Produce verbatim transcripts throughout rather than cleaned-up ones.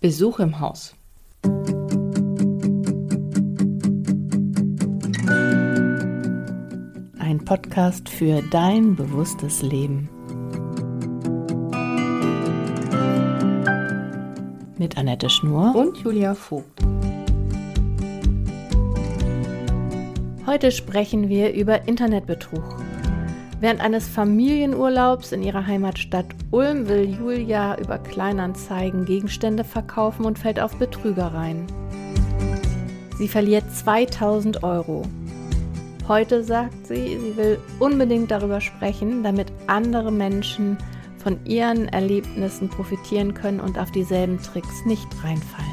Besuch im Haus. Ein Podcast für dein bewusstes Leben. Mit Annette Schnur und Julia Vogt. Heute sprechen wir über Internetbetrug. Während eines Familienurlaubs in ihrer Heimatstadt Ulm will Julia über Kleinanzeigen Gegenstände verkaufen und fällt auf Betrügereien. Sie verliert zweitausend Euro. Heute sagt sie, sie will unbedingt darüber sprechen, damit andere Menschen von ihren Erlebnissen profitieren können und auf dieselben Tricks nicht reinfallen.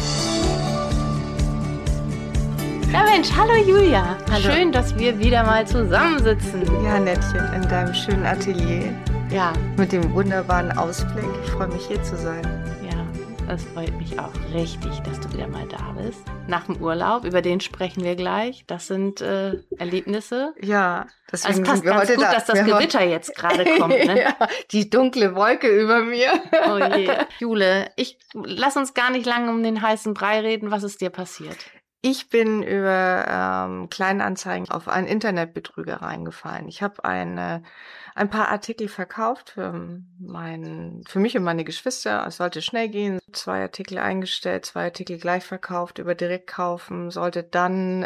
Ja Mensch, hallo Julia. Hallo. Schön, dass wir wieder mal zusammensitzen. Ja, Nettchen, in deinem schönen Atelier. Ja. Mit dem wunderbaren Ausblick. Ich freue mich, hier zu sein. Ja, das freut mich auch richtig, dass du wieder mal da bist. Nach dem Urlaub, über den sprechen wir gleich. Das sind äh, Erlebnisse. Ja, deswegen also es passt sind wir ganz heute gut, da. dass das wir Gewitter jetzt gerade kommt. Ne? Ja, die dunkle Wolke über mir. Oh je. Jule, ich, lass uns gar nicht lange um den heißen Brei reden. Was ist dir passiert? Ich bin über ähm, Kleinanzeigen auf einen Internetbetrüger reingefallen. Ich habe eine, ein paar Artikel verkauft für, mein, für mich und meine Geschwister. Es sollte schnell gehen. Zwei Artikel eingestellt, zwei Artikel gleich verkauft, über Direktkaufen. Sollte dann,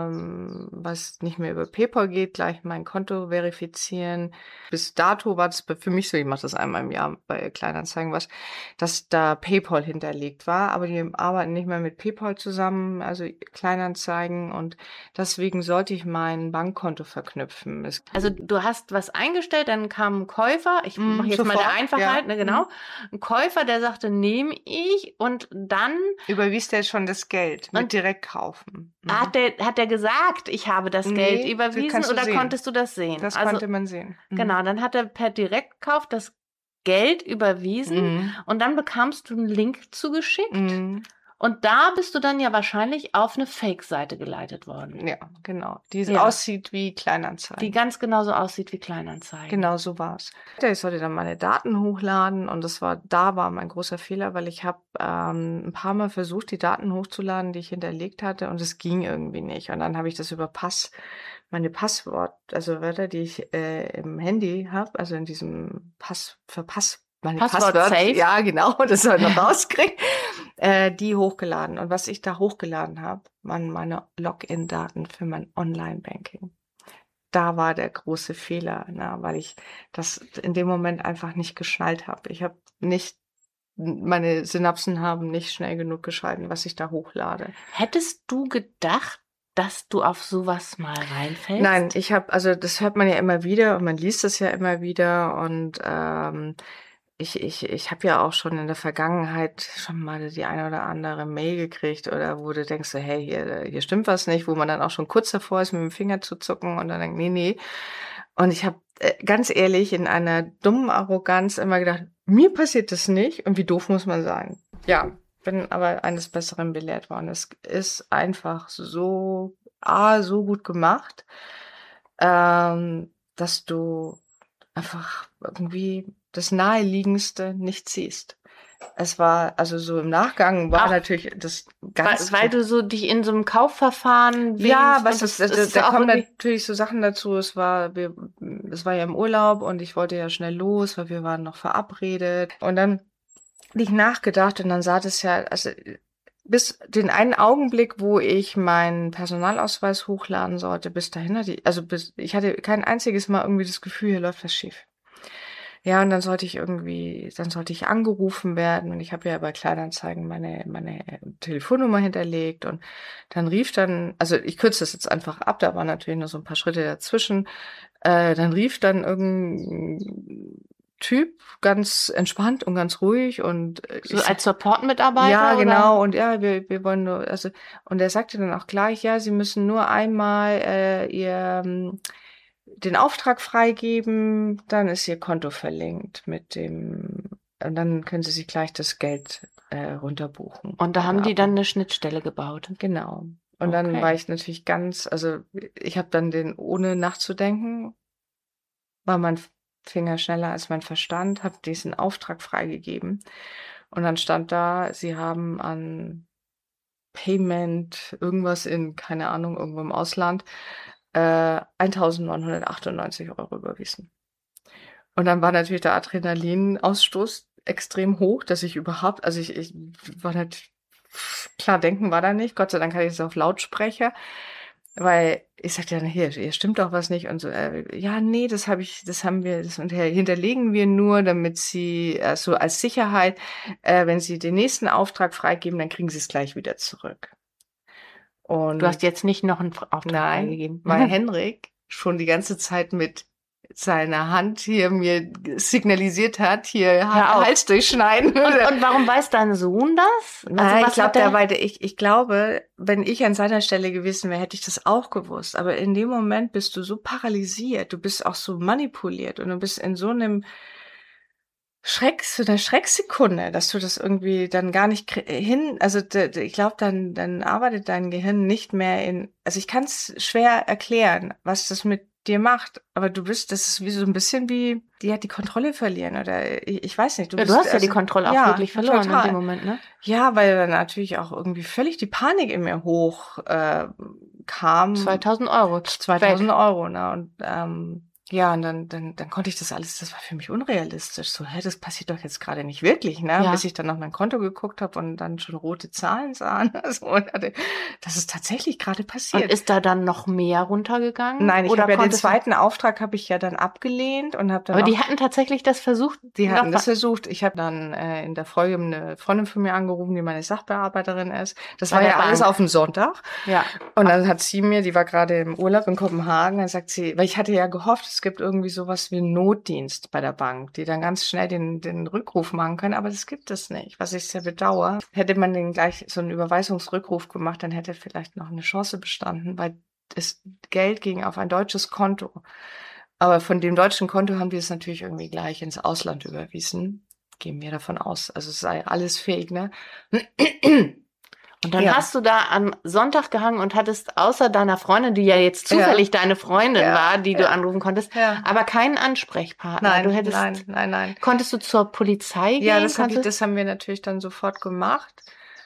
ähm, was nicht mehr über PayPal geht, gleich mein Konto verifizieren. Bis dato war das für mich so, ich mache das einmal im Jahr bei Kleinanzeigen was, dass da PayPal hinterlegt war. Aber die arbeiten nicht mehr mit PayPal zusammen, also Kleinanzeigen, und deswegen sollte ich mein Bankkonto verknüpfen. Es Also du hast was eingestellt, dann kam ein Käufer, ich Mm, mache jetzt sofort, mal der Einfachheit, ja. ne, genau, ein Käufer, der sagte, nehme ich, und dann überwies der schon das Geld mit Und- Direktkaufen. Mhm. hat der, hat der gesagt, ich habe das Nee, Geld das überwiesen, kannst du oder sehen. konntest du das sehen? Das also, konnte man sehen. Mhm. Genau, dann hat er per Direktkauf das Geld überwiesen Mhm. und dann bekamst du einen Link zugeschickt. Mhm. Und da bist du dann ja wahrscheinlich auf eine Fake-Seite geleitet worden, Ja, genau. Die Ja. aussieht wie Kleinanzeigen. die ganz genauso aussieht wie Kleinanzeigen. Genau so war's. Ich sollte dann meine Daten hochladen, und das war, da war mein großer Fehler, weil ich habe ähm, ein paar Mal versucht, die Daten hochzuladen, die ich hinterlegt hatte, und es ging irgendwie nicht. Und dann habe ich das über Pass, meine Passwort, also Wörter, die ich äh, im Handy habe, also in diesem Pass, für Pass, meine Passwort Passwörter, safe. ja genau, das soll noch rauskriegen, äh, die hochgeladen. Und was ich da hochgeladen habe, waren meine Login-Daten für mein Online-Banking. Da war der große Fehler, ne, weil ich das in dem Moment einfach nicht geschnallt habe. Ich habe nicht, meine Synapsen haben nicht schnell genug geschalten, was ich da hochlade. Hättest du gedacht, dass du auf sowas mal reinfällst? Nein, ich habe, also das hört man ja immer wieder und man liest es ja immer wieder, und ähm, ich, ich, ich habe ja auch schon in der Vergangenheit schon mal die eine oder andere Mail gekriegt, oder wo du denkst, so, hey, hier, hier stimmt was nicht, wo man dann auch schon kurz davor ist, mit dem Finger zu zucken, und dann denkt, nee, nee. Und ich habe äh, ganz ehrlich in einer dummen Arroganz immer gedacht, mir passiert das nicht, und wie doof muss man sein. Ja, bin aber eines Besseren belehrt worden. Es ist einfach so, ah, so gut gemacht, ähm, dass du einfach irgendwie das Naheliegendste nicht siehst. Es war, also so im Nachgang war Ach, natürlich das Weil, ganz... weil du so dich in so einem Kaufverfahren ja, wählst was und ist, das, da, das ist da auch kommen irgendwie- natürlich so Sachen dazu. Es war, wir, es war ja im Urlaub, und ich wollte ja schnell los, weil wir waren noch verabredet. Und dann habe ich nachgedacht, und dann sah das ja, also bis den einen Augenblick, wo ich meinen Personalausweis hochladen sollte, bis dahin hatte ich, also bis, ich hatte kein einziges Mal irgendwie das Gefühl, hier läuft was schief. Ja, und dann sollte ich irgendwie, dann sollte ich angerufen werden, und ich habe ja bei Kleinanzeigen meine, meine Telefonnummer hinterlegt, und dann rief dann, also ich kürze das jetzt einfach ab, da waren natürlich noch so ein paar Schritte dazwischen, äh, dann rief dann irgendein Typ ganz entspannt und ganz ruhig, und äh, so ich, als Support-Mitarbeiter? ja, oder? genau, und ja, wir, wir wollen nur, also, und er sagte dann auch gleich, ja, Sie müssen nur einmal äh, Ihr ähm, den Auftrag freigeben, dann ist Ihr Konto verlinkt mit dem, und dann können Sie sich gleich das Geld äh, runterbuchen. Und da haben Oder die dann ab- eine Schnittstelle gebaut. Genau. Und dann Okay. war ich natürlich ganz, also ich habe dann den, ohne nachzudenken, war mein Finger schneller als mein Verstand, habe diesen Auftrag freigegeben. Und dann stand da, sie haben an Payment irgendwas in, keine Ahnung, irgendwo im Ausland, äh, eintausendneunhundertachtundneunzig Euro überwiesen. Und dann war natürlich der Adrenalinausstoß extrem hoch, dass ich überhaupt, also ich, ich war nicht, klar, denken war da nicht. Gott sei Dank hatte ich es auf Lautsprecher, weil ich sagte dann, hier, hier stimmt doch was nicht und so, äh, ja, nee, das habe ich, das haben wir, das unter- hinterlegen wir nur, damit Sie, äh, so als Sicherheit, äh, wenn Sie den nächsten Auftrag freigeben, dann kriegen Sie es gleich wieder zurück. Und Du hast jetzt nicht noch einen Auftrag nein, freigegeben. weil Henrik schon die ganze Zeit mit seiner Hand hier mir signalisiert hat, hier Hör auf. Hals durchschneiden. Und, und warum weiß dein Sohn das? Also Nein, was ich glaube, hat der- der weiter, ich, ich glaube, wenn ich an seiner Stelle gewesen wäre, hätte ich das auch gewusst. Aber in dem Moment bist du so paralysiert, du bist auch so manipuliert und du bist in so einem Schreck, so einer Schrecksekunde, dass du das irgendwie dann gar nicht krie- hin, also d- d- ich glaube, dann, dann arbeitet dein Gehirn nicht mehr in, also ich kann es schwer erklären, was das mit dir macht, aber du bist, das ist wie so ein bisschen wie, die hat die Kontrolle verlieren oder ich, ich weiß nicht. Ja, du bist, hast ja die also, Kontrolle auch ja, wirklich verloren in total. dem Moment, ne? Ja, weil dann natürlich auch irgendwie völlig die Panik in mir hoch äh, kam. zweitausend Euro. zweitausend weg. Euro, ne? Und ähm, ja, und dann, dann, dann konnte ich das alles, das war für mich unrealistisch. So, hä, das passiert doch jetzt gerade nicht wirklich, ne? Ja. Bis ich dann auf mein Konto geguckt habe und dann schon rote Zahlen sah. Ne? So, und hatte, das ist tatsächlich gerade Und passiert. ist da dann noch mehr runtergegangen? Nein, ich Oder habe ja den konntest du- zweiten Auftrag habe ich ja dann abgelehnt und habe dann Aber auch, die hatten tatsächlich das versucht. die hatten noch- das versucht. Ich habe dann äh, in der Folge eine Freundin von mir angerufen, die meine Sachbearbeiterin ist. Das Bei war der ja alles Bank. auf dem Sonntag. Ja. Und dann hat sie mir, die war gerade im Urlaub in Kopenhagen, dann sagt sie, weil ich hatte ja gehofft, es gibt irgendwie sowas wie einen Notdienst bei der Bank, die dann ganz schnell den, den Rückruf machen können, aber das gibt es nicht, was ich sehr bedauere. Hätte man den gleich so einen Überweisungsrückruf gemacht, dann hätte vielleicht noch eine Chance bestanden, weil das Geld ging auf ein deutsches Konto. Aber von dem deutschen Konto haben die es natürlich irgendwie gleich ins Ausland überwiesen. Gehen wir davon aus. Also es sei alles fake, ne? Und dann Ja. hast du da am Sonntag gehangen und hattest außer deiner Freundin, die ja jetzt zufällig deine Freundin Ja. war, die du Ja. anrufen konntest, Ja. aber keinen Ansprechpartner. Nein, du hättest, nein, nein, nein. Konntest du zur Polizei gehen? Ja, das, hab ich, Konntest- das haben wir natürlich dann sofort gemacht.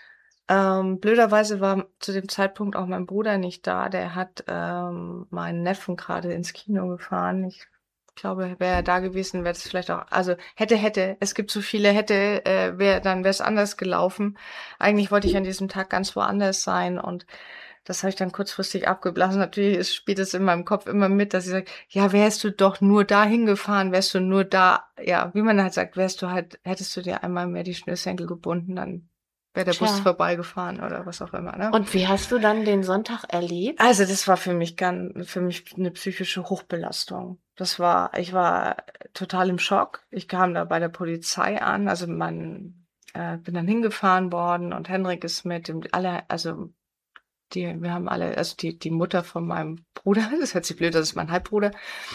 Ähm, blöderweise war zu dem Zeitpunkt auch mein Bruder nicht da. Der hat ähm, meinen Neffen gerade ins Kino gefahren. Ich glaube, wäre er da gewesen, wäre es vielleicht auch, also hätte, hätte, es gibt so viele, hätte, äh, wäre, dann wäre es anders gelaufen. Eigentlich wollte ich an diesem Tag ganz woanders sein und das habe ich dann kurzfristig abgeblasen. Natürlich ist, spielt es in meinem Kopf immer mit, dass ich sage, ja, wärst du doch nur da hingefahren, wärst du nur da, ja, wie man halt sagt, wärst du halt, hättest du dir einmal mehr die Schnürsenkel gebunden, dann wäre der Bus Tja. vorbeigefahren oder was auch immer, ne? Und wie hast du dann den Sonntag erlebt? Also das war für mich ganz, für mich eine psychische Hochbelastung. Das war, ich war total im Schock. Ich kam da bei der Polizei an, also man, äh, bin dann hingefahren worden und Henrik ist mit dem, alle, also die, wir haben alle, also die, die Mutter von meinem Bruder, das hört sich blöd, das ist mein Halbbruder,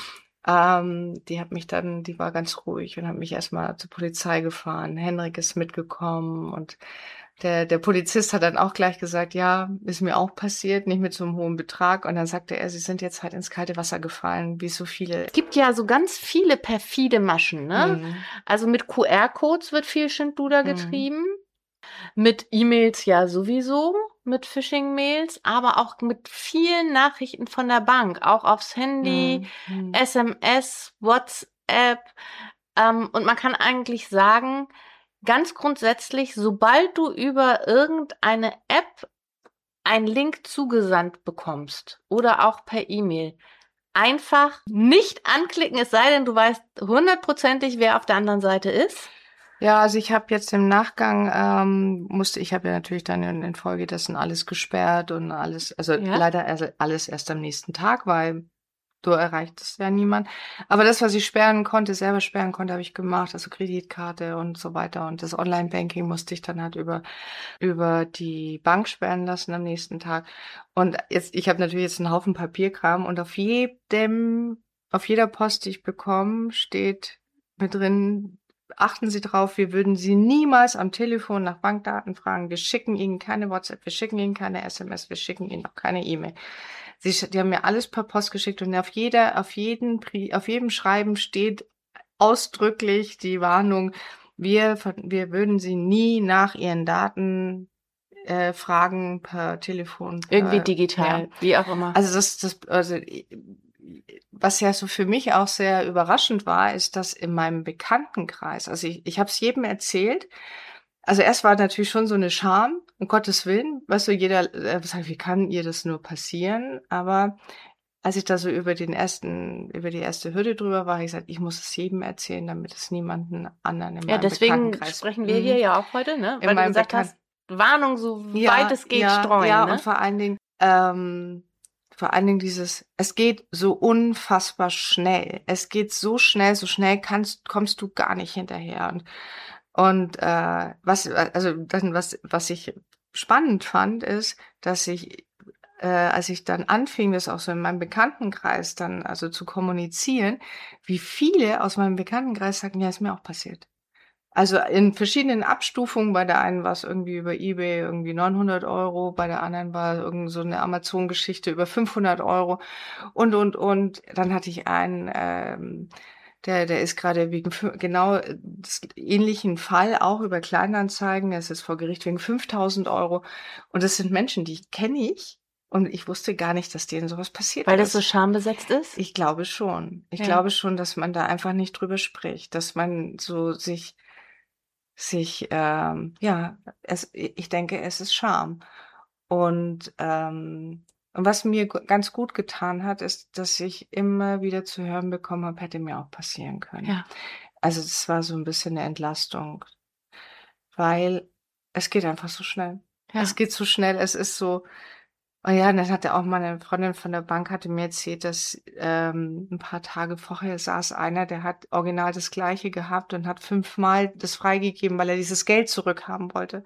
ähm, die hat mich dann, die war ganz ruhig und hat mich erstmal zur Polizei gefahren. Henrik ist mitgekommen und der, der Polizist hat dann auch gleich gesagt, ja, ist mir auch passiert, nicht mit so einem hohen Betrag. Und dann sagte er, sie sind jetzt halt ins kalte Wasser gefallen, wie so viele. Es gibt ja so ganz viele perfide Maschen, ne? Mhm. Also mit Q R-Codes wird viel Schindluder Mhm. getrieben. Mit E-Mails ja sowieso, mit Phishing-Mails, aber auch mit vielen Nachrichten von der Bank, auch aufs Handy, Mhm. S M S, WhatsApp. Ähm, und man kann eigentlich sagen, ganz grundsätzlich, sobald du über irgendeine App einen Link zugesandt bekommst oder auch per E-Mail, einfach nicht anklicken, es sei denn, du weißt hundertprozentig, wer auf der anderen Seite ist. Ja, also ich habe jetzt im Nachgang, ähm, musste, ich habe ja natürlich dann in, in Folge dessen alles gesperrt und alles, also Ja. leider also alles erst am nächsten Tag, weil du erreichtest ja niemand. Aber das, was ich sperren konnte, selber sperren konnte, habe ich gemacht, also Kreditkarte und so weiter. Und das Online-Banking musste ich dann halt über über die Bank sperren lassen am nächsten Tag. Und jetzt, ich habe natürlich jetzt einen Haufen Papierkram und auf jedem, auf jeder Post, die ich bekomme, steht mit drin, achten Sie drauf, wir würden Sie niemals am Telefon nach Bankdaten fragen. Wir schicken Ihnen keine WhatsApp, wir schicken Ihnen keine S M S, wir schicken Ihnen auch keine E-Mail. Sie, sch- die haben mir alles per Post geschickt und auf jeder, auf jeden, Brie- auf jedem Schreiben steht ausdrücklich die Warnung, wir, von, wir würden sie nie nach ihren Daten äh, fragen per Telefon. Per, Irgendwie digital, ja. wie auch immer. Also das, das, also was ja so für mich auch sehr überraschend war, ist, dass in meinem Bekanntenkreis, also ich, ich habe es jedem erzählt. Also erst war natürlich schon so eine Scham, um Gottes Willen, weißt du, jeder äh, sagt, wie kann ihr das nur passieren? Aber als ich da so über den ersten, über die erste Hürde drüber war, habe ich gesagt, ich muss es jedem erzählen, damit es niemanden anderen in Ja, meinem deswegen Bekanntenkreis. sprechen wir Mhm. hier ja auch heute, ne? In Weil du meinem gesagt Bekan- hast, Warnung, so Ja, weit es geht, ja, streuen, ja, ne? und vor allen Dingen, ähm, vor allen Dingen dieses, es geht so unfassbar schnell. Es geht so schnell, so schnell kannst, kommst du gar nicht hinterher. Und, und äh, was, also dann, was, was ich spannend fand, ist, dass ich, äh, als ich dann anfing, das auch so in meinem Bekanntenkreis dann also zu kommunizieren, wie viele aus meinem Bekanntenkreis sagten, ja, ist mir auch passiert. Also in verschiedenen Abstufungen. Bei der einen war es irgendwie über eBay irgendwie neunhundert Euro, bei der anderen war irgend so eine Amazon-Geschichte über fünfhundert Euro und, und, und. Dann hatte ich einen, ähm, der, der ist gerade wegen fü- genau äh, des ähnlichen Fall auch über Kleinanzeigen, der ist jetzt vor Gericht wegen fünftausend Euro. Und das sind Menschen, die kenne ich. Und ich wusste gar nicht, dass denen sowas passiert Weil das ist. so schambesetzt ist? Ich glaube schon. Ich Ja. glaube schon, dass man da einfach nicht drüber spricht, dass man so sich sich, ähm, ja, es, ich denke, es ist Scham. Und, ähm, und was mir gu- ganz gut getan hat, ist, dass ich immer wieder zu hören bekommen habe, hätte mir auch passieren können. Ja. Also das war so ein bisschen eine Entlastung, weil es geht einfach so schnell. Ja. Es geht so schnell, es ist so, oh ja, und dann hatte auch meine Freundin von der Bank hatte mir erzählt, dass ähm, ein paar Tage vorher saß einer, der hat original das Gleiche gehabt und hat fünfmal das freigegeben, weil er dieses Geld zurückhaben wollte.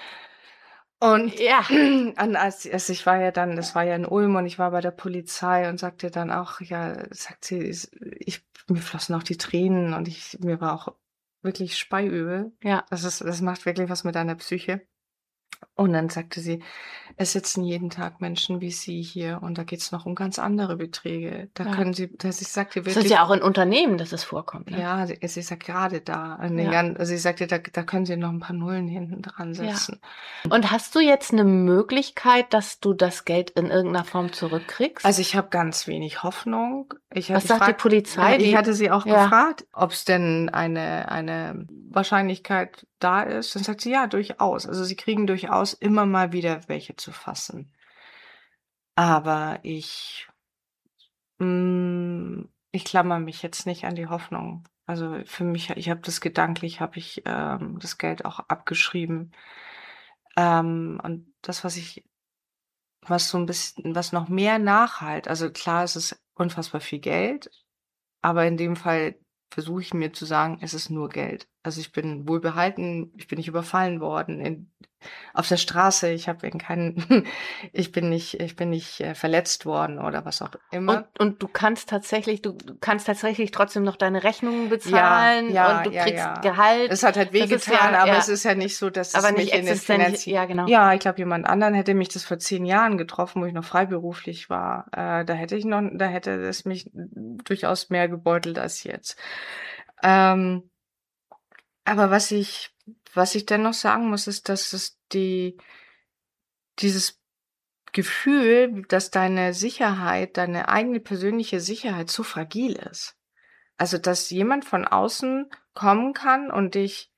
Und Ja. an, als, als ich war ja dann, das war ja in Ulm und ich war bei der Polizei und sagte dann auch, ja, sagt sie, ich, ich- mir flossen auch die Tränen und ich, mir war auch wirklich speiübel. Ja. Das ist, das macht wirklich was mit deiner Psyche. Und dann sagte sie, es sitzen jeden Tag Menschen wie Sie hier und da geht's noch um ganz andere Beträge. Da Ja. können Sie, dass ich sagte Das wirklich, ist ja auch in Unternehmen, dass es vorkommt, ne? ja, sie, sie sagt gerade da, an den Ja. gan- also sie sagte, da, da können Sie noch ein paar Nullen hinten dran Ja. setzen. Und hast du jetzt eine Möglichkeit, dass du das Geld in irgendeiner Form zurückkriegst? Also ich habe ganz wenig Hoffnung. Ich, hab- Was ich sagt die frag- Polizei? Ja, ich Die- hatte sie auch Ja. gefragt, ob es denn eine, eine Wahrscheinlichkeit da ist. Dann sagt sie, ja, durchaus. Also sie kriegen durchaus immer mal wieder welche zu fassen. Aber ich, mh, ich klammer mich jetzt nicht an die Hoffnung. Also für mich, ich habe das gedanklich, habe ich ähm, das Geld auch abgeschrieben. Ähm, und das, was ich was so ein bisschen was noch mehr nachhalt. Also klar, es ist unfassbar viel Geld, aber in dem Fall versuche ich mir zu sagen, es ist nur Geld. Also ich bin wohlbehalten, ich bin nicht überfallen worden in, auf der Straße, ich habe in keinen, ich bin nicht, ich bin nicht äh, verletzt worden oder was auch immer. Und, und du kannst tatsächlich, du du kannst tatsächlich trotzdem noch deine Rechnungen bezahlen ja, und du ja, kriegst ja. Gehalt. Es hat halt Das ist wehgetan, ja- aber ja. es ist ja nicht so, dass Aber es nicht mich in den existent- Finanzen... ja, genau. Ja, ich glaube, jemand anderen hätte mich das vor zehn Jahren getroffen, wo ich noch freiberuflich war. Äh, da hätte ich noch, da hätte es mich durchaus mehr gebeutelt als jetzt. Ähm, aber was ich, was ich dennoch sagen muss, ist, dass es die, dieses Gefühl, dass deine Sicherheit, deine eigene persönliche Sicherheit so fragil ist. Also, dass jemand von außen kommen kann und dich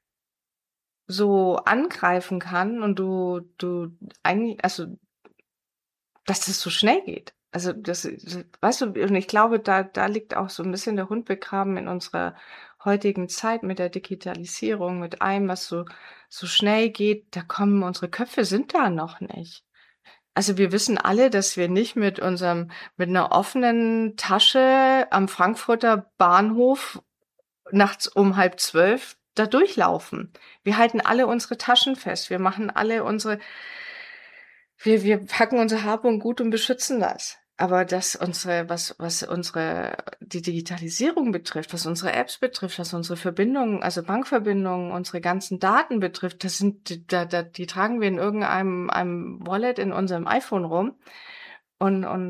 so angreifen kann und du, du eigentlich, also, dass das so schnell geht. Also, das, weißt du, und ich glaube, da, da liegt auch so ein bisschen der Hund begraben in unserer heutigen Zeit mit der Digitalisierung, mit allem, was so, so schnell geht. Da kommen unsere Köpfe sind da noch nicht. Also wir wissen alle, dass wir nicht mit unserem, mit einer offenen Tasche am Frankfurter Bahnhof nachts um halb zwölf da durchlaufen. Wir halten alle unsere Taschen fest. Wir machen alle unsere, wir, wir packen unser Hab und Gut und beschützen das. Aber das unsere, was, was unsere, die Digitalisierung betrifft, was unsere Apps betrifft, was unsere Verbindungen, also Bankverbindungen, unsere ganzen Daten betrifft, das sind, da, da, die tragen wir in irgendeinem, einem Wallet in unserem iPhone rum. Und, und, und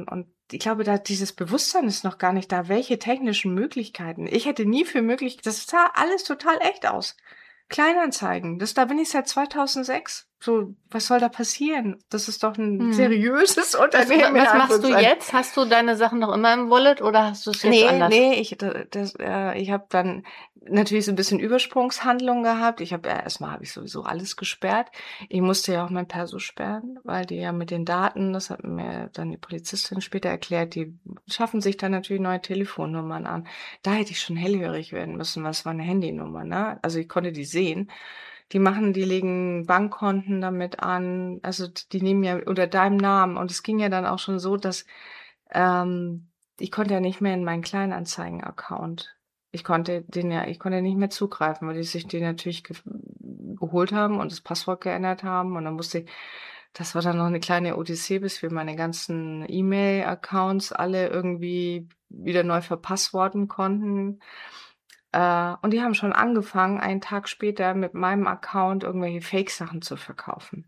ich glaube, da dieses Bewusstsein ist noch gar nicht da, welche technischen Möglichkeiten. Ich hätte nie für möglich, das sah alles total echt aus. Kleinanzeigen, das, da bin ich seit zweitausendsechs. So, was soll da passieren? Das ist doch ein Hm. seriöses Was, Unternehmen. was machst du jetzt? Hast du deine Sachen noch immer im Wallet oder hast du es jetzt Nee, anders? nee, ich, das, das, äh, ich habe dann natürlich so ein bisschen Übersprungshandlung gehabt. Ich habe ja, erstmal habe ich sowieso alles gesperrt. Ich musste ja auch mein Perso sperren, weil die ja mit den Daten, das hat mir dann die Polizistin später erklärt, die schaffen sich dann natürlich neue Telefonnummern an. Da hätte ich schon hellhörig werden müssen, was war eine Handynummer, ne? Also ich konnte die sehen. Die machen, die legen Bankkonten damit an, also die nehmen ja unter deinem Namen. Und es ging ja dann auch schon so, dass ähm, ich konnte ja nicht mehr in meinen Kleinanzeigen-Account. Ich konnte den ja, ich konnte nicht mehr zugreifen, weil die sich den natürlich ge geholt haben und das Passwort geändert haben. Und dann musste ich, das war dann noch eine kleine Odyssee, bis wir meine ganzen E-Mail-Accounts alle irgendwie wieder neu verpassworten konnten. Äh, und die haben schon angefangen, einen Tag später mit meinem Account irgendwelche Fake-Sachen zu verkaufen.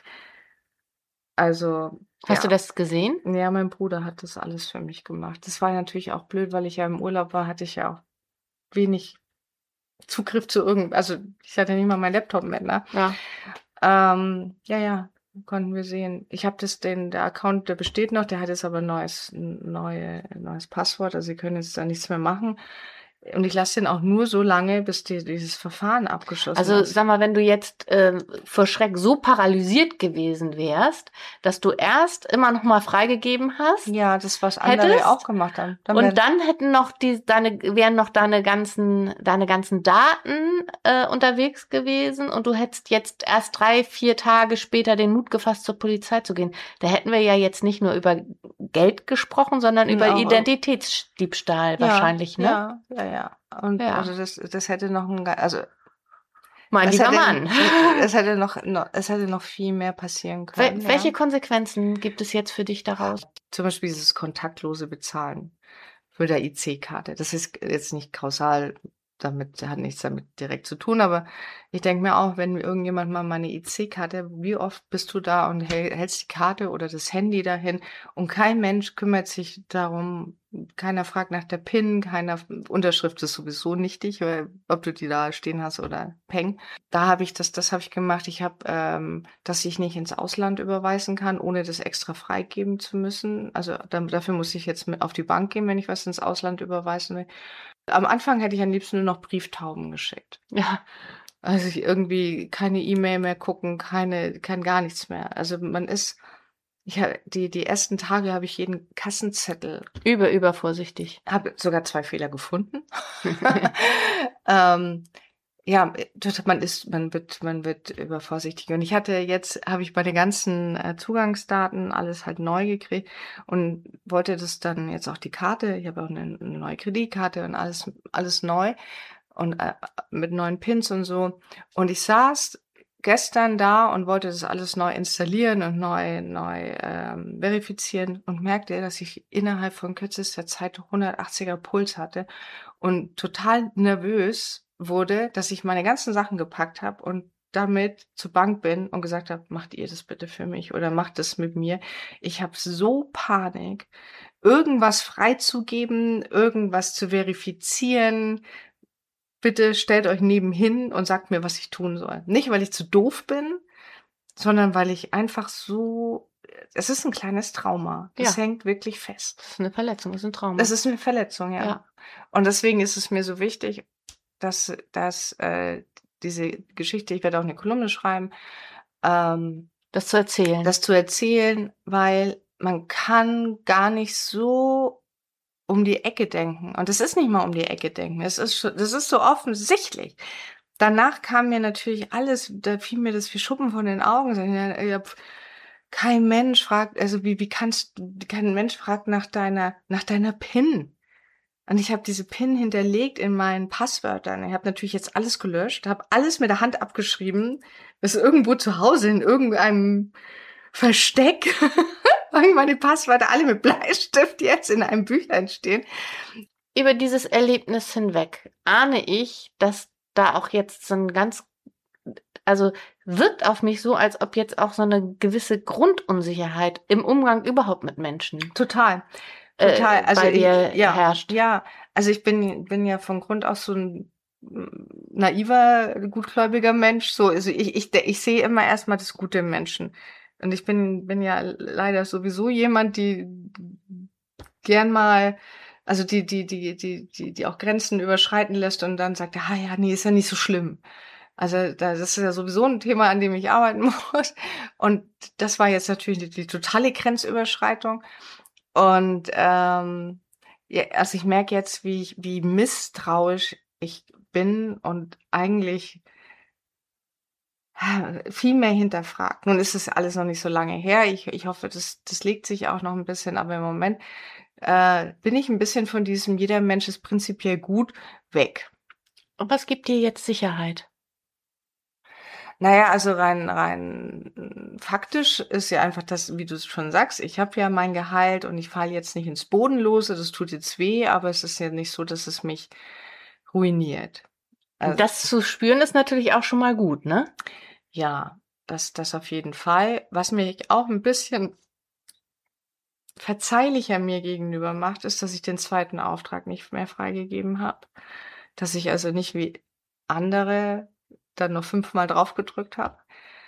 Also, Hast du ja. das gesehen? Ja, mein Bruder hat das alles für mich gemacht. Das war natürlich auch blöd, weil ich ja im Urlaub war, hatte ich ja auch wenig Zugriff zu irgend, also ich hatte nicht mal meinen Laptop mit, ne? Ja. Ähm, ja, ja, konnten wir sehen. Ich habe das, den, der Account, der besteht noch, der hat jetzt aber ein neues, ein neue, ein neues Passwort, also Sie können jetzt da nichts mehr machen. Und ich lasse den auch nur so lange, bis die, dieses Verfahren abgeschlossen Also ist. sag mal, wenn du jetzt äh, vor Schreck so paralysiert gewesen wärst, dass du erst immer noch mal freigegeben hast, Ja, das, was andere hättest, auch gemacht haben. Dann und wär- dann hätten noch die deine wären noch deine ganzen deine ganzen Daten äh, unterwegs gewesen und du hättest jetzt erst drei vier Tage später den Mut gefasst, zur Polizei zu gehen. Da hätten wir ja jetzt nicht nur über Geld gesprochen, sondern über Auch- Identitätsdiebstahl wahrscheinlich, ne? Ja, ja, ja. Und Ja. also das, das hätte noch ein, ge- also Mein es lieber hätte, Mann. es hätte noch, noch, es hätte noch viel mehr passieren können. Wel welche ja. Konsequenzen gibt es jetzt für dich daraus? Zum Beispiel dieses kontaktlose Bezahlen für der I C-Karte. Das ist jetzt nicht kausal, damit hat nichts damit direkt zu tun, aber ich denke mir auch, wenn mir irgendjemand mal meine I C-Karte, wie oft bist du da und häl- hältst die Karte oder das Handy dahin und kein Mensch kümmert sich darum, keiner fragt nach der PIN, keiner, Unterschrift ist sowieso nichtig, weil, ob du die da stehen hast oder Peng. Da habe ich das, das habe ich gemacht. Ich habe, ähm, dass ich nicht ins Ausland überweisen kann, ohne das extra freigeben zu müssen. Also dann, dafür muss ich jetzt mit auf die Bank gehen, wenn ich was ins Ausland überweisen will. Am Anfang hätte ich am liebsten nur noch Brieftauben geschickt. Ja, Also ich irgendwie keine E-Mail mehr gucken, keine, kein gar nichts mehr. Also man ist, ich hab, die, die ersten Tage habe ich jeden Kassenzettel, über übervorsichtig. habe sogar zwei Fehler gefunden. ähm, ja, das- man ist, man wird, man wird übervorsichtig. Und ich hatte jetzt, habe ich meine ganzen äh, Zugangsdaten alles halt neu gekriegt und wollte das dann jetzt auch die Karte. Ich habe auch eine, eine neue Kreditkarte und alles, alles neu und äh, mit neuen Pins und so. Und ich saß gestern da und wollte das alles neu installieren und neu, neu ähm, verifizieren und merkte, dass ich innerhalb von kürzester Zeit hundertachtziger Puls hatte und total nervös wurde, dass ich meine ganzen Sachen gepackt habe und damit zur Bank bin und gesagt habe, macht ihr das bitte für mich oder macht das mit mir. Ich habe so Panik, irgendwas freizugeben, irgendwas zu verifizieren. Bitte stellt euch nebenhin und sagt mir, was ich tun soll. Nicht, weil ich zu doof bin, sondern weil ich einfach so, es ist ein kleines Trauma. Das Ja. hängt wirklich fest. Das ist eine Verletzung, das ist ein Trauma. Das ist eine Verletzung, ja. Ja. Und deswegen ist es mir so wichtig, dass, dass äh, diese Geschichte, ich werde auch eine Kolumne schreiben, ähm, Das zu erzählen. das zu erzählen, weil man kann gar nicht so um die Ecke denken. Und es ist nicht mal um die Ecke denken. Es ist schon, das ist so offensichtlich. Danach kam mir natürlich alles, da fiel mir das wie Schuppen von den Augen. Ja, ja, pf, kein Mensch fragt, also wie, wie kannst du, kein Mensch fragt nach deiner, nach deiner PIN. Und ich habe diese PIN hinterlegt in meinen Passwörtern. Ich habe natürlich jetzt alles gelöscht, habe alles mit der Hand abgeschrieben. Das ist irgendwo zu Hause in irgendeinem Versteck. Weil meine Passwörter alle mit Bleistift jetzt in einem Büchlein stehen. Über dieses Erlebnis hinweg ahne ich, dass da auch jetzt so ein ganz also wirkt auf mich so, als ob jetzt auch so eine gewisse Grundunsicherheit im Umgang überhaupt mit Menschen Total. Total. äh, Also bei ich, dir ja, herrscht. ja. Also ich bin, bin ja von Grund aus so ein mm, naiver, gutgläubiger Mensch. So, also ich, ich, ich sehe immer erstmal das Gute im Menschen. Und ich bin, bin ja leider sowieso jemand, die gern mal, also die, die, die, die, die, die auch Grenzen überschreiten lässt und dann sagt, ah ja, nee, ist ja nicht so schlimm. Also da- das ist ja sowieso ein Thema, an dem ich arbeiten muss. Und das war jetzt natürlich die, die totale Grenzüberschreitung. Und ähm, ja, also ich merke jetzt, wie ich, wie misstrauisch ich bin und eigentlich äh, viel mehr hinterfragt. Nun ist es alles noch nicht so lange her. Ich, ich hoffe, das, das legt sich auch noch ein bisschen, aber im Moment äh, bin ich ein bisschen von diesem jeder Mensch ist prinzipiell gut weg. Und was gibt dir jetzt Sicherheit? Naja, also rein rein mm, faktisch ist ja einfach das, wie du es schon sagst, ich habe ja mein Gehalt und ich falle jetzt nicht ins Bodenlose. Das tut jetzt weh, aber es ist ja nicht so, dass es mich ruiniert. Und Also das zu spüren ist natürlich auch schon mal gut, ne? ja, das das auf jeden Fall. Was mich auch ein bisschen verzeihlicher mir gegenüber macht, ist, dass ich den zweiten Auftrag nicht mehr freigegeben habe. Dass ich also nicht wie andere dann noch fünfmal drauf gedrückt habe.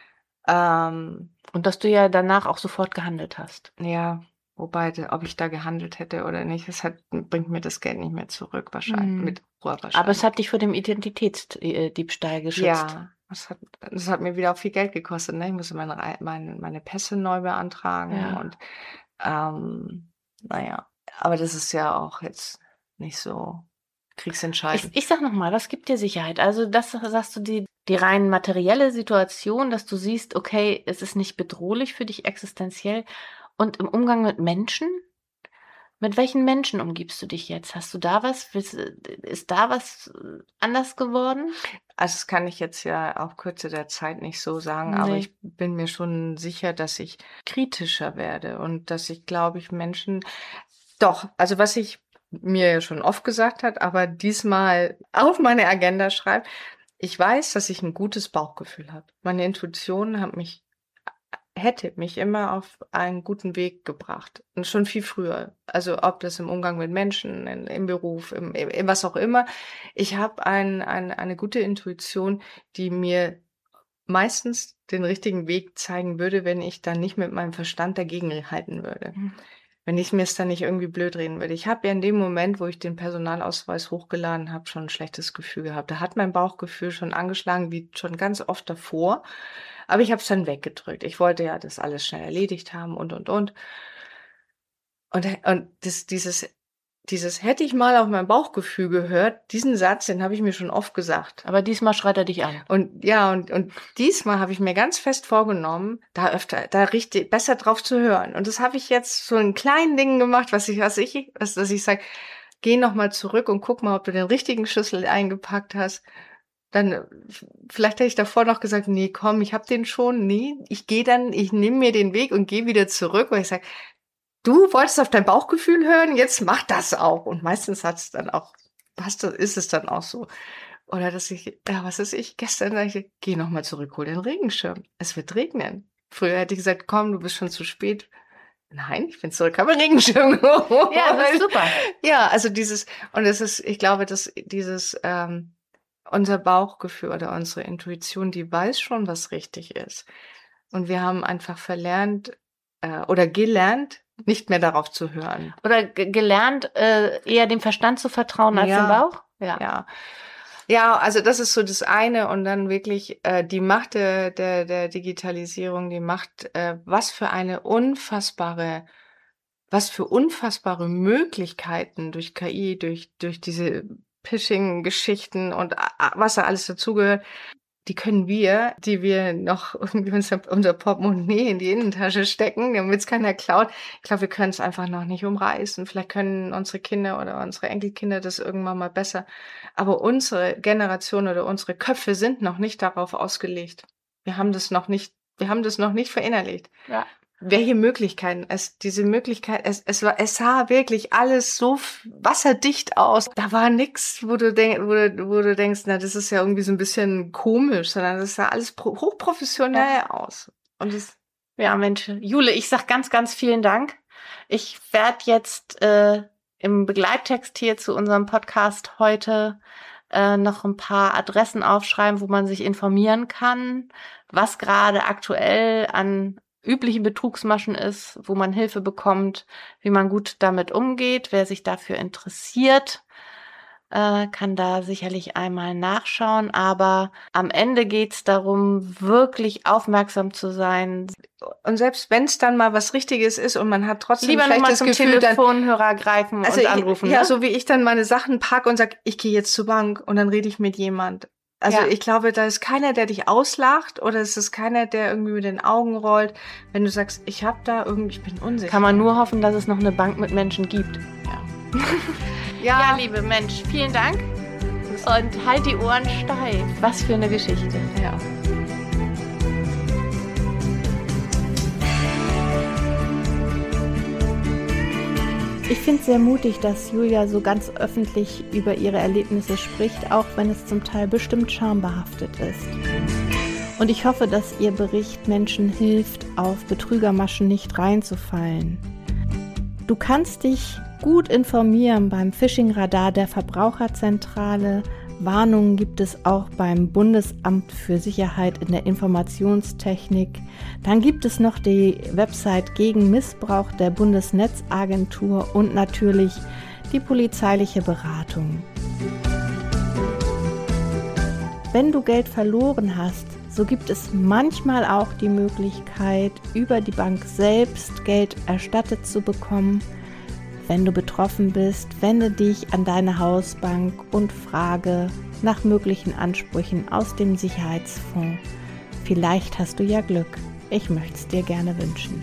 Ähm, Und dass du ja danach auch sofort gehandelt hast. ja, wobei, d ob ich da gehandelt hätte oder nicht, das hat bringt mir das Geld nicht mehr zurück wahrscheinlich Mhm. mit hoher Aber es Wahrscheinlichkeit. hat dich vor dem Identitätsdiebstahl geschützt. Ja, das hat das hat mir wieder auch viel Geld gekostet, ne? Ich musste meine Rei meine meine Pässe neu beantragen Ja. und, ähm, na ja, aber das ist ja auch jetzt nicht so Ich, kriegsentscheidend. ich sag nochmal, was gibt dir Sicherheit? Also das sagst du, die, die rein materielle Situation, dass du siehst, okay, es ist nicht bedrohlich für dich existenziell. Und im Umgang mit Menschen? Mit welchen Menschen umgibst du dich jetzt? Hast du da was? Willst- Ist da was äh, anders geworden? Also, das kann ich jetzt ja auf Kürze der Zeit nicht so sagen, aber Nee. ich bin mir schon sicher, dass ich kritischer werde und dass ich, glaube ich, Menschen doch, also was ich mir ja schon oft gesagt hat, aber diesmal auf meine Agenda schreibe, ich weiß, dass ich ein gutes Bauchgefühl habe. Meine Intuition hat mich hätte mich immer auf einen guten Weg gebracht und schon viel früher. Also, ob das im Umgang mit Menschen, in im Beruf, im im im was auch immer. Ich habe ein ein eine gute Intuition, die mir meistens den richtigen Weg zeigen würde, wenn ich dann nicht mit meinem Verstand dagegenhalten würde. Hm. Wenn ich mir's dann nicht irgendwie blöd reden würde. Ich habe ja in dem Moment, wo ich den Personalausweis hochgeladen habe, schon 'n schlechtes Gefühl gehabt. Da hat mein Bauchgefühl schon angeschlagen wie schon ganz oft davor, aber ich habe es dann weggedrückt. Ich wollte ja das alles schnell erledigt haben und, und, und. Und äh, und das dieses dieses hätte ich mal auf mein Bauchgefühl gehört, diesen Satz, den habe ich mir schon oft gesagt. Aber diesmal schreit er dich an. Und ja, und und diesmal habe ich mir ganz fest vorgenommen, da öfter da richtig besser drauf zu hören. Und das habe ich jetzt so in kleinen Dingen gemacht, was ich was ich was dass ich sage: „Geh noch mal zurück und guck mal, ob du den richtigen Schlüssel eingepackt hast.“ Dann äh, v vielleicht hätte ich davor noch gesagt: „Ne, komm, ich habe den schon. Ne, ich gehe dann ich nehme mir den Weg und gehe wieder zurück“, weil ich sage: „Du wolltest auf dein Bauchgefühl hören, jetzt mach das auch.“ Und meistens hat's dann auch passt ist es dann auch so. Oder dass ich ja, was weiß ich, gestern sage ich: „Geh noch mal zurück, hol den Regenschirm. Es wird regnen.“ Früher hätte ich gesagt: „Komm, du bist schon zu spät.“ Nein, ich bin zurück, habe 'n Regenschirm geholt. Ja, das ist super. Ja, also dieses und es ist ich glaube, dass dieses, ähm unser Bauchgefühl oder unsere Intuition, die weiß schon, was richtig ist. Und wir haben einfach verlernt, äh, oder gelernt, nicht mehr darauf zu hören. Oder ge- gelernt, äh, eher dem Verstand zu vertrauen als dem Ja, Bauch? Ja. ja. Ja, also das ist so das eine und dann wirklich, äh, die Macht der der der Digitalisierung, die Macht, äh, was für eine unfassbare was für unfassbare Möglichkeiten durch K I, durch durch diese Phishing-Geschichten und a a was da alles dazugehört, die können wir, die wir noch irgendwie unser unser Portemonnaie in die Innentasche stecken, damit's keiner klaut. Ich glaube, wir können's einfach noch nicht umreißen. Vielleicht können unsere Kinder oder unsere Enkelkinder das irgendwann mal besser. Aber unsere Generation oder unsere Köpfe sind noch nicht darauf ausgelegt. Wir haben das noch nicht wir haben das noch nicht verinnerlicht. Ja. welche Möglichkeiten, es, diese Möglichkeit, es, es war, es sah wirklich alles so f- wasserdicht aus. Da war nix, wo du denk, wo du, wo du denkst, na, das ist ja irgendwie so ein bisschen komisch, sondern das sah alles pro, hochprofessionell aus. Und das, Ja, Mensch, Jule, ich sag ganz, ganz vielen Dank. Ich werde jetzt äh, im Begleittext hier zu unserem Podcast heute äh, noch ein paar Adressen aufschreiben, wo man sich informieren kann, was gerade aktuell an üblichen Betrugsmaschen ist, wo man Hilfe bekommt, wie man gut damit umgeht. Wer sich dafür interessiert, äh, kann da sicherlich einmal nachschauen. Aber am Ende geht's darum, wirklich aufmerksam zu sein. und selbst wenn es dann mal was Richtiges ist und man hat trotzdem Lieber vielleicht nochmal das zum Gefühl, dann, Telefonhörer greifen also und ich, anrufen. ja, Ne? so wie ich dann meine Sachen packe und sag, ich gehe jetzt zur Bank und dann rede ich mit jemand. Also Ja. ich glaube, da ist keiner, der dich auslacht oder es ist keiner, der irgendwie mit den Augen rollt, wenn du sagst, ich habe da irgendwie, ich bin unsicher. Kann man nur hoffen, dass es noch eine Bank mit Menschen gibt. Ja. Ja, liebe Mensch, vielen Dank. Und halt die Ohren steif. Was für eine Geschichte. Ja. Ich finde es sehr mutig, dass Julia so ganz öffentlich über ihre Erlebnisse spricht, auch wenn es zum Teil bestimmt schambehaftet ist. Und ich hoffe, dass ihr Bericht Menschen hilft, auf Betrügermaschen nicht reinzufallen. Du kannst dich gut informieren beim Phishing-Radar der Verbraucherzentrale. Warnungen gibt es auch beim Bundesamt für Sicherheit in der Informationstechnik. Dann gibt es noch die Website gegen Missbrauch der Bundesnetzagentur und natürlich die polizeiliche Beratung. Wenn du Geld verloren hast, so gibt es manchmal auch die Möglichkeit, über die Bank selbst Geld erstattet zu bekommen. Wenn du betroffen bist, wende dich an deine Hausbank und frage nach möglichen Ansprüchen aus dem Sicherheitsfonds. Vielleicht hast du ja Glück. Ich möchte es dir gerne wünschen.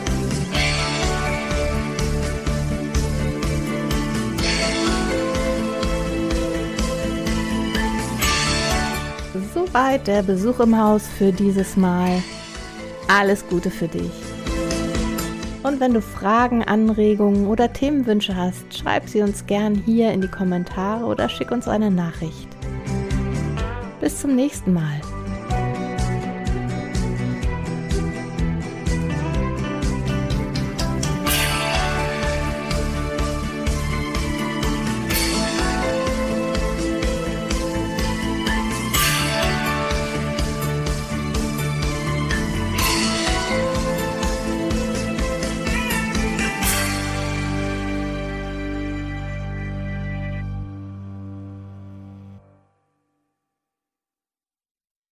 Soweit der Besuch im Haus für dieses Mal. Alles Gute für dich. Und wenn du Fragen, Anregungen oder Themenwünsche hast, schreib sie uns gern hier in die Kommentare oder schick uns eine Nachricht. Bis zum nächsten Mal.